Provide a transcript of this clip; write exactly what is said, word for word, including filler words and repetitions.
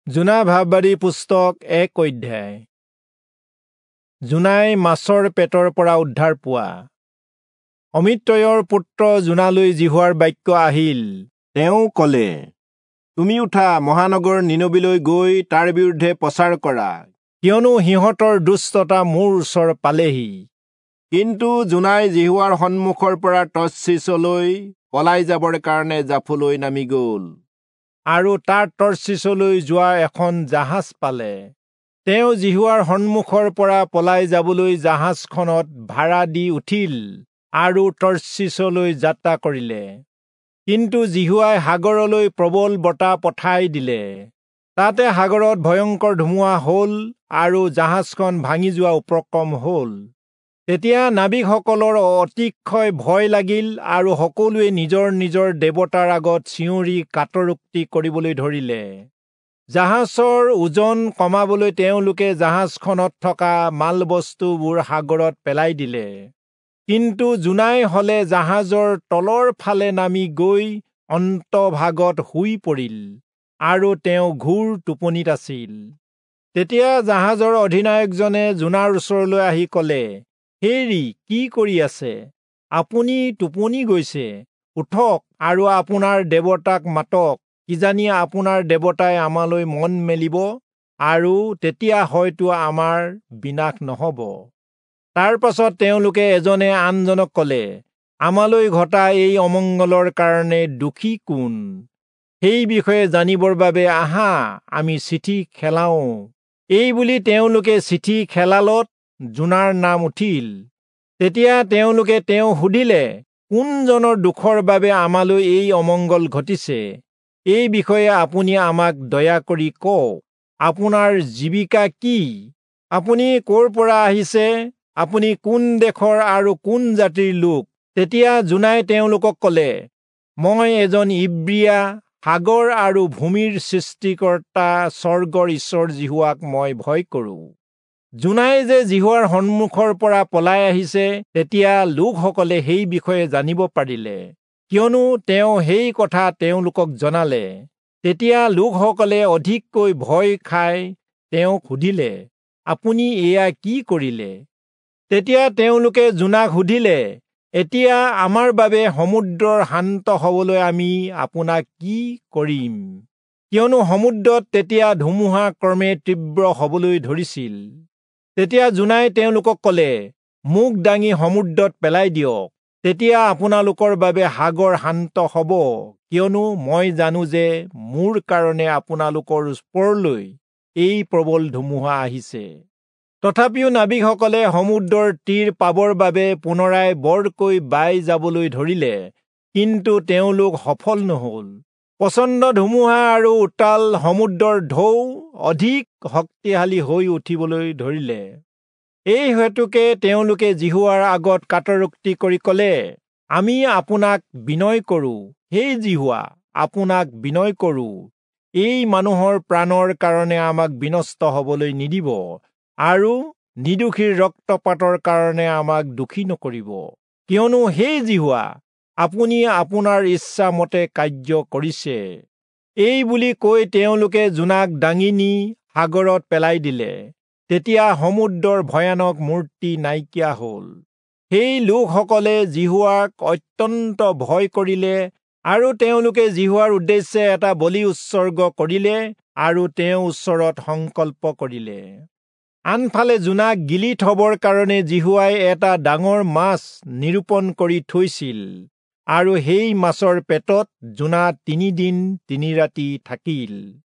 জোনা ভাৱবাদী পুস্তক এক অধ্যায়। জোনাই মাছৰ পেটৰ পৰা উদ্ধাৰ পোৱা। অমিত্ৰয়ৰ পুত্ৰ জোনালৈ জিহুৱাৰ বাক্য আহিল। তেওঁ ক'লে, তুমি উঠা, মহানগৰ নিনবিলৈ গৈ তাৰ বিৰুদ্ধে প্ৰচাৰ কৰা, কিয়নো সিহঁতৰ দুষ্টতা মোৰ ওচৰ পালেহি। কিন্তু জোনাই জিহুৱাৰ সন্মুখৰ পৰা তৰ্চিছলৈ পলাই যাবৰ কাৰণে জাফলৈ নামি গ'ল। আৰু তাৰ তৰ্চিছলৈ যোৱা এখন জাহাজ পালে। তেওঁ জিহুৱাৰ সন্মুখৰ পৰা পলাই যাবলৈ জাহাজখনত ভাড়া দি উঠিল আৰু তৰ্চিছলৈ যাত্ৰা কৰিলে। কিন্তু জিহুৱাই সাগৰলৈ প্ৰবল বতাহ পঠাই দিলে। তাতে সাগৰত ভয়ংকৰ ধুমুহা হ'ল আৰু জাহাজখন ভাঙি যোৱা উপক্ৰম হ'ল। তেতিয়া নাবিকসকলৰ অতিশয় ভয় লাগিল আৰু সকলোৱে নিজৰ নিজৰ দেৱতাৰ আগত চিঞৰি কাটৰোক্তি কৰিবলৈ ধৰিলে। জাহাজৰ ওজন কমাবলৈ তেওঁলোকে জাহাজখনত থকা মালবস্তুবোৰ সাগৰত পেলাই দিলে। কিন্তু জোনাই হলে জাহাজৰ তলৰ ফালে নামি গৈ অন্তভাগত শুই পৰিল আৰু তেওঁ ঘোৰ টোপনিত আছিল। তেতিয়া জাহাজৰ অধিনায়কজনে জোনাৰ ওচৰলৈ আহি ক'লে, হেৰি, কি কৰি আছে? আপুনি টোপনি গৈছে। উঠক আৰু আপোনাৰ দেৱতাক মাতক, কিজানি আপোনাৰ দেৱতাই আমালৈ মন মেলিব আৰু তেতিয়া হয়তো আমাৰ বিনাশ নহ'ব। তাৰ পাছত তেওঁলোকে এজনে আনজনক ক'লে, আমালৈ ঘটা এই অমংগলৰ কাৰণে দোষী কোন? সেই বিষয়ে জানিবৰ বাবে আহা, আমি চিঠি খেলাওঁ। এই বুলি তেওঁলোকে চিঠি খেলালত জোনাৰ নাম উঠিল। তেতিয়া তেওঁলোকে তেওঁক সুধিলে, কোনজনৰ দোষৰ বাবে আমালৈ এই অমংগল ঘটিছে? এই বিষয়ে আপুনি আমাক দয়া কৰি কওক। আপোনাৰ জীৱিকা কি? আপুনি ক'ৰ পৰা আহিছে? আপুনি কোন দেশৰ আৰু কোন জাতিৰ লোক? তেতিয়া জোনাই তেওঁলোকক ক'লে, মই এজন ইব্ৰিয়া, সাগৰ আৰু ভূমিৰ সৃষ্টিকৰ্তা স্বৰ্গৰ ঈশ্বৰ জিহুৱাক মই ভয় কৰোঁ। জোনাই যে জিহুৱাৰ সন্মুখৰ পৰা পলাই আহিছে, তেতিয়া লোকসকলে সেই বিষয়ে জানিব পাৰিলে, কিয়নো তেওঁ সেই কথা তেওঁলোকক জনালে। তেতিয়া লোকসকলে অধিককৈ ভয় খাই তেওঁক সুধিলে, আপুনি এয়া কি কৰিলে? তেতিয়া তেওঁলোকে জোনাক সুধিলে, এতিয়া আমাৰ বাবে সমুদ্ৰৰ শান্ত হ'বলৈ আমি আপোনাক কি কৰিম? কিয়নো সমুদ্ৰত তেতিয়া ধুমুহা ক্ৰমে তীব্ৰ হ'বলৈ ধৰিছিল। তেতিয়া জোনাই তেওঁলোকক ক'লে, মোক দাঙি সমুদ্ৰত পেলাই দিয়ক। তেতিয়া আপোনালোকৰ বাবে সাগৰ শান্ত হ'ব, কিয়নো মই জানো যে মোৰ কাৰণে আপোনালোকৰ ওপৰলৈ এই প্ৰবল ধুমুহা আহিছে। তথাপিও নাবিকসকলে সমুদ্ৰৰ তীৰ পাবৰ বাবে পুনৰাই বৰকৈ বাই যাবলৈ ধৰিলে, কিন্তু তেওঁলোক সফল নহ'ল। প্ৰচণ্ড ধুমুহা আৰু উত্তাল সমুদ্ৰৰ ঢৌ অধিক শক্তিশালী হৈ উঠিবলৈ ধৰিলে। এই হেতুকে তেওঁলোকে জিহুৱাৰ আগত কাটৰোক্তি কৰি ক'লে, আমি আপোনাক বিনয় কৰোঁ, হে জিহুৱা, আপোনাক বিনয় কৰোঁ, এই মানুহৰ প্ৰাণৰ কাৰণে আমাক বিনষ্ট হ'বলৈ নিদিব আৰু নিৰ্দোষীৰ ৰক্তপাতৰ কাৰণে আমাক দোষী নকৰিব। কিয়নো হে জিহুৱা, আপুনি আপোনাৰ ইচ্ছা মতে কাৰ্য কৰিছে। এই বুলি কৈ তেওঁলোকে জোনাক দাঙি নি সাগৰত পেলাই দিলে। তেতিয়া সমুদ্ৰৰ ভয়ানক মূৰ্তি নাইকিয়া হ'ল। সেই লোকসকলে জিহুৱাক অত্যন্ত ভয় কৰিলে আৰু তেওঁলোকে জিহুৱাৰ উদ্দেশ্যে এটা বলি উৎসৰ্গ কৰিলে আৰু তেওঁৰ ওচৰত সংকল্প কৰিলে। আনফালে জোনাক গিলি থবৰ কাৰণে জিহুৱাই এটা ডাঙৰ মাছ নিৰূপণ কৰি থৈছিল আৰু সেই মাছৰ পেটত জোনা তিনিদিন তিনি ৰাতি থাকিল।